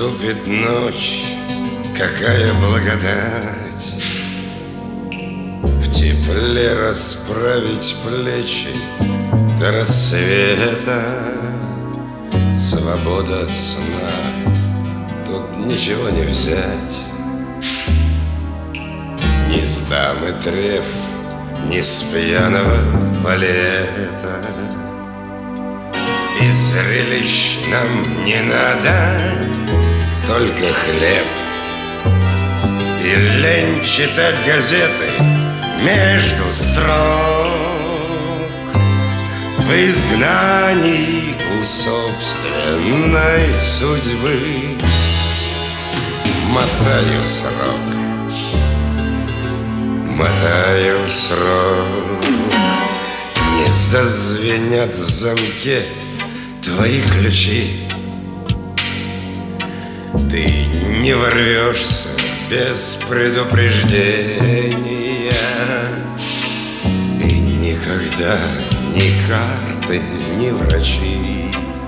наступит ночь, какая благодать в тепле расправить плечи до рассвета. Свобода от сна, тут ничего не взять. Ни с дамы треф, ни с пьяного балета. И зрелищ нам не надо, только хлеб. И лень читать газеты между строк. В изгнании у собственной судьбы мотаю срок, мотаю срок. Не зазвенят в замке твои ключи, ты не ворвешься без предупреждения. И никогда ни карты, ни врачи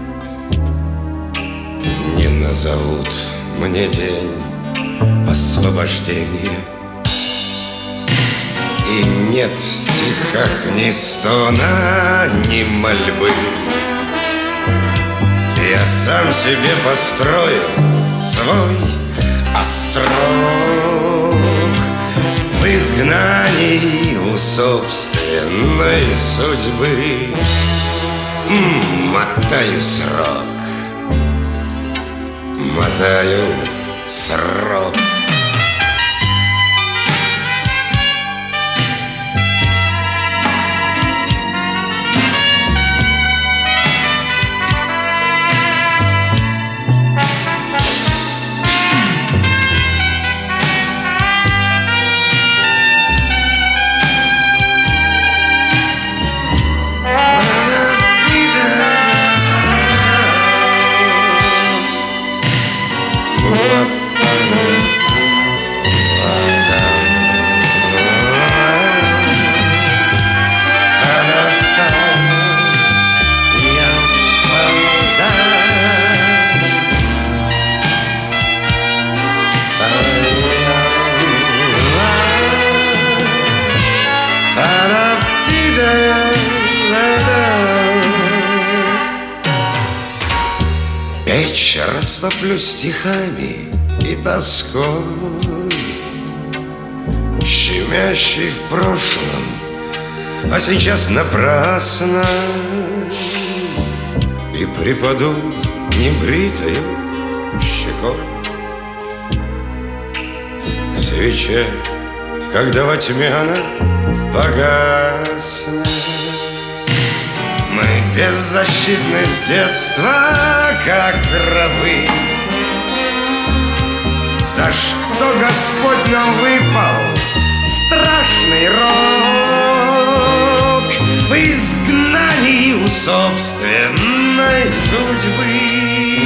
не назовут мне день освобождения. И нет в стихах ни стона, ни мольбы. Я сам себе построю свой острог в изгнании у собственной судьбы. Мотаю срок, мотаю срок. Печь растоплю стихами и тоской, щемящей в прошлом, а сейчас напрасно. И припаду небритою щекой к свече, когда во тьме она погаснет. Мы беззащитны с детства, как рабы. За что Господь нам выпал страшный рок в изгнании у собственной судьбы.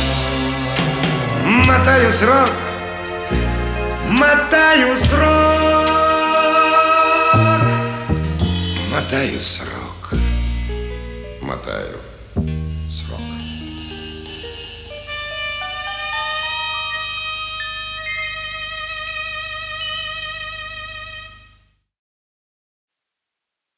Мотаю срок, мотаю срок, мотаю срок. Мотаю